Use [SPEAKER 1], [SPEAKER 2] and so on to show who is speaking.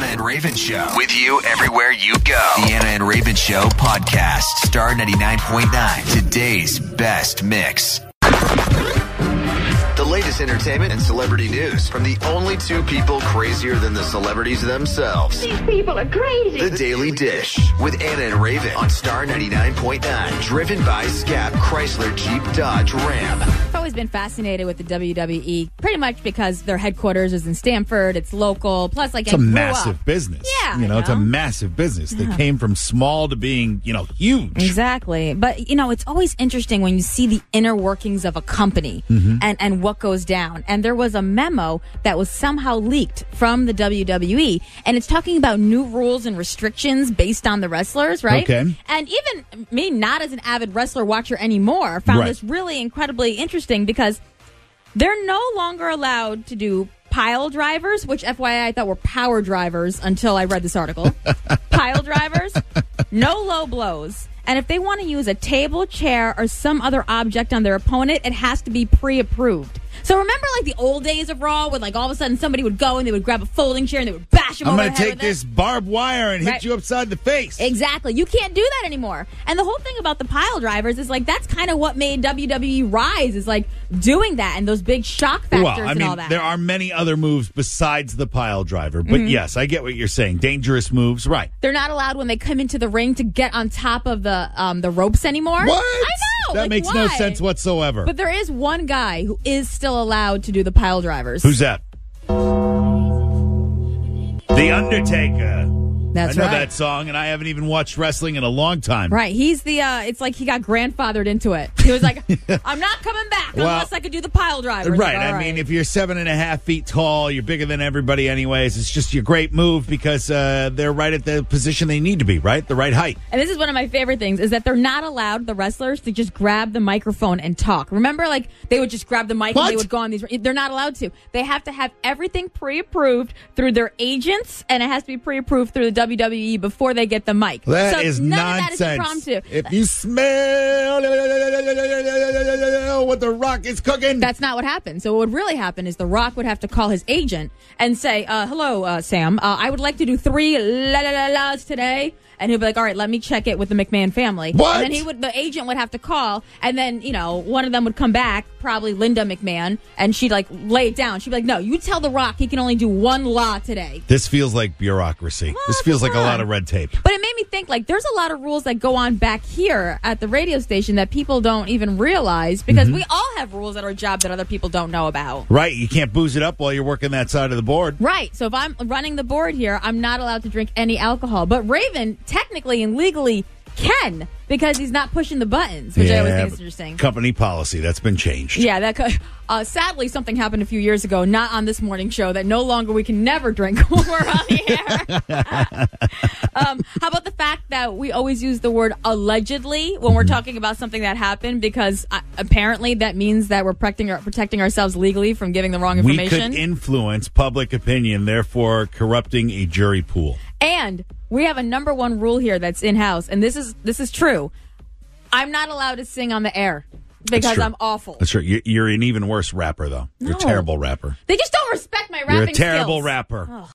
[SPEAKER 1] and Raven Show. With you everywhere you go. The Anna and Raven Show podcast. Star 99.9. Today's best mix. The latest entertainment and celebrity news from the only two people crazier than the celebrities themselves.
[SPEAKER 2] These people are crazy.
[SPEAKER 1] The Daily Dish with Anna and Raven on Star 99.9. Driven by Scap Chrysler Jeep Dodge Ram.
[SPEAKER 3] I've always been fascinated with the WWE, pretty much because their headquarters is in Stamford. It's local. Plus, like,
[SPEAKER 4] it's a massive business.
[SPEAKER 3] Yeah,
[SPEAKER 4] it's a massive business. They came from small to being, huge.
[SPEAKER 3] Exactly. But, it's always interesting when you see the inner workings of a company and what goes down. And there was a memo that was somehow leaked from the WWE, and it's talking about new rules and restrictions based on the wrestlers, right?
[SPEAKER 4] Okay.
[SPEAKER 3] And even me, not as an avid wrestler watcher anymore, found this really incredibly interesting because they're no longer allowed to do pile drivers, which FYI I thought were power drivers until I read this article. Pile drivers, no low blows. And if they want to use a table, chair, or some other object on their opponent, it has to be pre-approved. So remember, like, the old days of Raw, where, like, all of a sudden somebody would go and they would grab a folding chair and they would bash him over the head with it?
[SPEAKER 4] I'm going to take this barbed wire and hit you upside the face.
[SPEAKER 3] Exactly. You can't do that anymore. And the whole thing about the pile drivers is, like, that's kind of what made WWE rise, is, like, doing that and those big shock factors and all that.
[SPEAKER 4] There are many other moves besides the pile driver. But, yes, I get what you're saying. Dangerous moves, right.
[SPEAKER 3] They're not allowed when they come into the ring to get on top of the ropes anymore.
[SPEAKER 4] What?
[SPEAKER 3] I know.
[SPEAKER 4] That makes no sense whatsoever.
[SPEAKER 3] But there is one guy who is still allowed to do the pile drivers.
[SPEAKER 4] Who's that? The Undertaker.
[SPEAKER 3] That's
[SPEAKER 4] I know
[SPEAKER 3] right.
[SPEAKER 4] that song, and I haven't even watched wrestling in a long time.
[SPEAKER 3] Right. He's the, it's like he got grandfathered into it. He was like, I'm not coming back unless I could do the pile drivers.
[SPEAKER 4] Right.
[SPEAKER 3] Like,
[SPEAKER 4] I mean, if you're 7.5 feet tall, you're bigger than everybody anyways. It's just your great move because they're right at the position they need to be, right? The right height.
[SPEAKER 3] And this is one of my favorite things, is that they're not allowed, the wrestlers, to just grab the microphone and talk. Remember, like, they would just grab the mic and they would go on these. They're not allowed to. They have to have everything pre-approved through their agents, and it has to be pre-approved through the WWE before they get the mic.
[SPEAKER 4] That is
[SPEAKER 3] none
[SPEAKER 4] nonsense.
[SPEAKER 3] Of that is impromptu.
[SPEAKER 4] If you smell what The Rock is cooking.
[SPEAKER 3] That's not what happened. So what would really happen is The Rock would have to call his agent and say, hello, Sam, I would like to do 3 la-la-la-las today. And he'll be like, all right, let me check it with the McMahon family.
[SPEAKER 4] What?
[SPEAKER 3] And then the agent would have to call, and then, one of them would come back, probably Linda McMahon, and she'd, like, lay it down. She'd be like, no, you tell The Rock he can only do 1 la today.
[SPEAKER 4] This feels like bureaucracy. This feels like a lot of red tape.
[SPEAKER 3] But it made me think, like, there's a lot of rules that go on back here at the radio station that people don't even realize, because we all have rules at our job that other people don't know about.
[SPEAKER 4] Right. You can't booze it up while you're working that side of the board.
[SPEAKER 3] Right. So if I'm running the board here, I'm not allowed to drink any alcohol. But Raven technically and legally can, because he's not pushing the buttons, which I always think is interesting.
[SPEAKER 4] Company policy, that's been changed.
[SPEAKER 3] Yeah, sadly, something happened a few years ago, not on this morning show, that no longer we can never drink when we're on the air. How about the fact that we always use the word allegedly when we're talking about something that happened, because apparently that means that we're protecting ourselves legally from giving the wrong information.
[SPEAKER 4] We could influence public opinion, therefore corrupting a jury pool.
[SPEAKER 3] And we have a number one rule here that's in-house, and this is true. I'm not allowed to sing on the air because I'm awful.
[SPEAKER 4] That's true. You're an even worse rapper, though. You're a terrible rapper.
[SPEAKER 3] They just don't respect my rapping skills.
[SPEAKER 4] You're a terrible rapper.
[SPEAKER 3] Oh.